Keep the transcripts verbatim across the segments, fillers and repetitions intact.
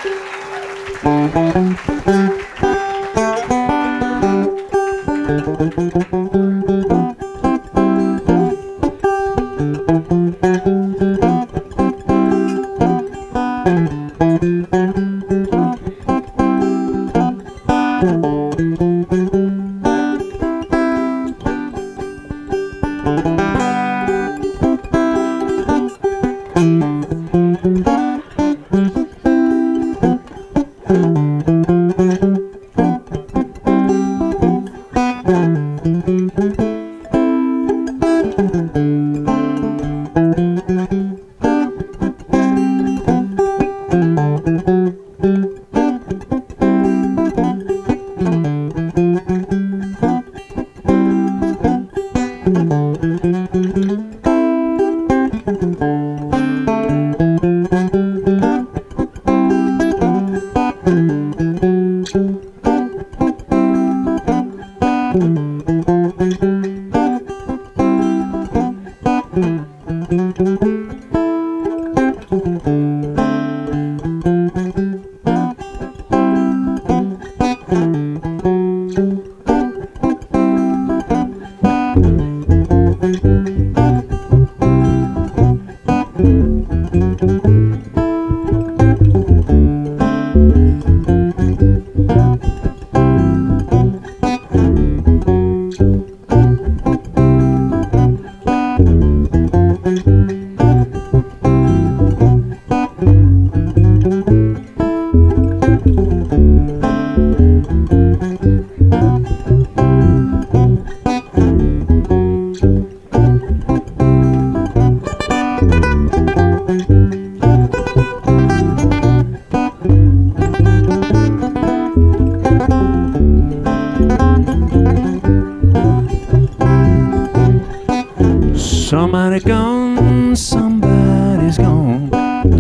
Somebody gone, somebody's gone.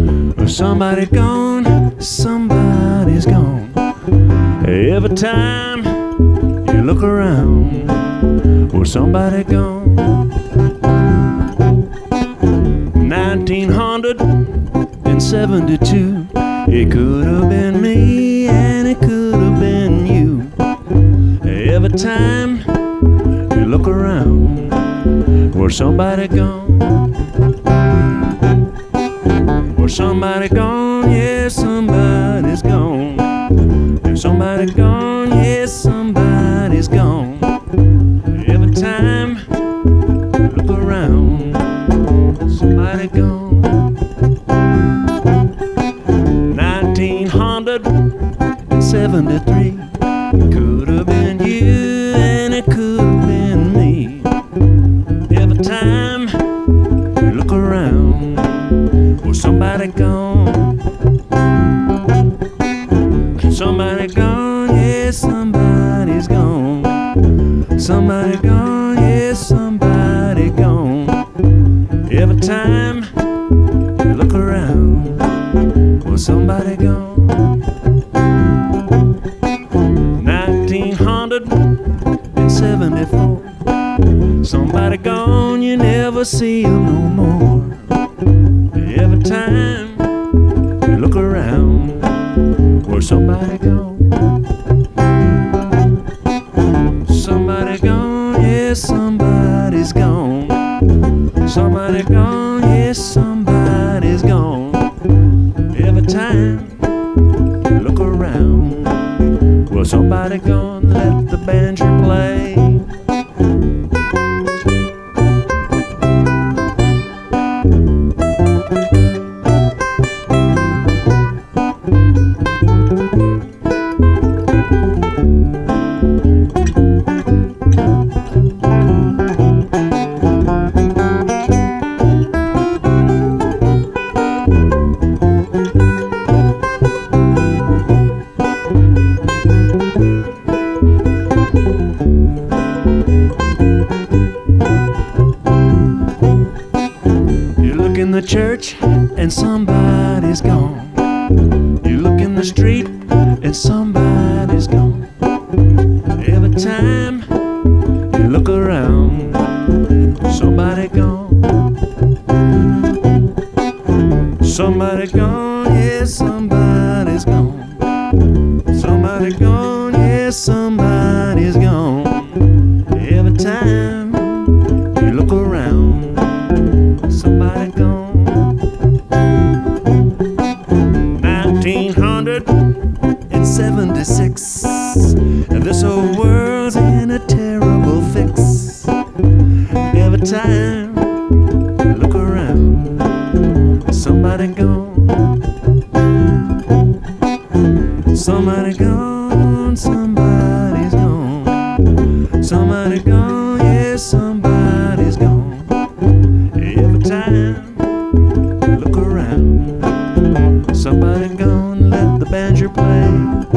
Somebody gone, somebody's gone. Every time you look around, well, somebody gone. nineteen seventy-two, it could have been me and it could have been you. Every time you look around, well, somebody gone. Well, somebody gone, yeah, somebody's gone. There's somebody gone, yeah, somebody's gone. Every time you look around, somebody gone. nineteen seventy-three, could have been you and it could have been me. Every time you look around, well, somebody gone. Somebody gone, yeah, somebody's gone. Somebody gone, yeah, somebody gone. Every time you look around, well, somebody gone. nineteen seventy-four, somebody gone, you never see him no more. Every time you look around, well, somebody gone. Somebody gone, yeah, somebody's gone. Somebody gone, yeah, somebody's gone. Every time you look around, well, somebody gone, let the banjo play. In the church and somebody's gone. You look in the street and somebody's gone. Every time you look around, somebody gone. Somebody gone, yeah, somebody's gone. thirty-six, and this whole world's in a terrible fix. Every time you look around, somebody gone, somebody gone, somebody's gone, somebody gone, yeah, somebody's gone. Every time you look around, somebody gone, let the banjo play.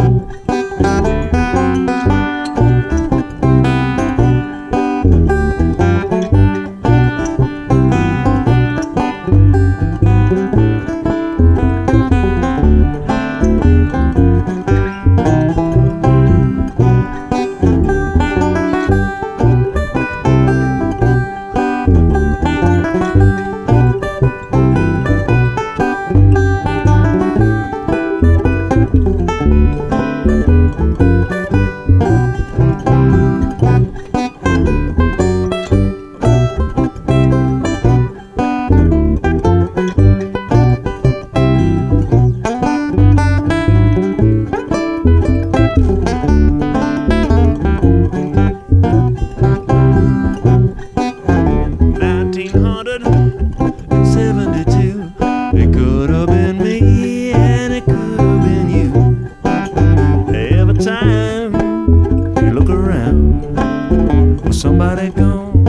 Somebody gone,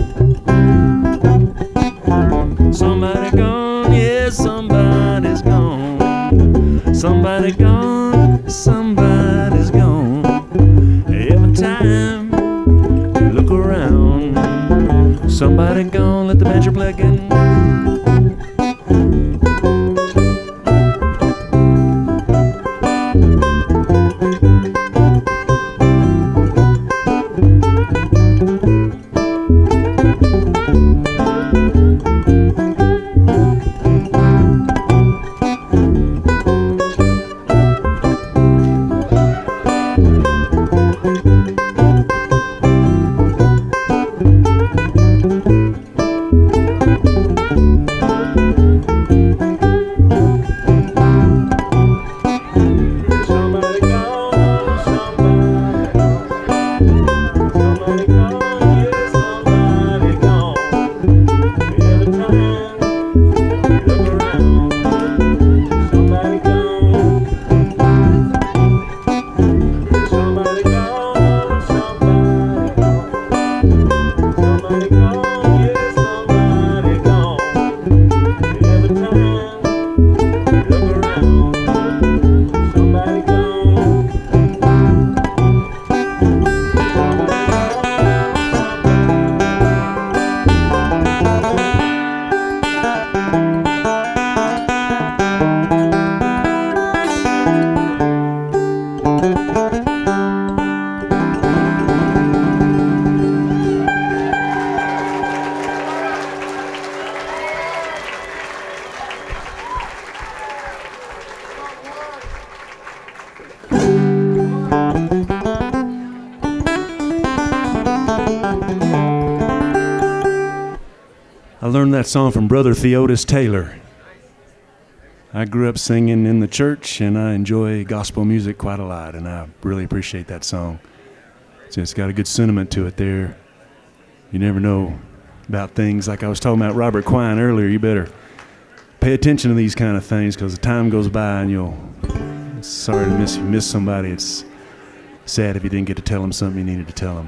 somebody gone, yeah, somebody's gone, somebody gone, somebody's gone. Every time you look around, somebody gone, let the banjo play again. I learned that song from Brother Theotis Taylor. I grew up singing in the church, and I enjoy gospel music quite a lot, and I really appreciate that song. So it's got a good sentiment to it there. You never know about things like I was talking about Robert Quine earlier. You better pay attention to these kind of things, because the time goes by and you'll, sorry to miss, miss somebody. It's sad if you didn't get to tell them something you needed to tell them.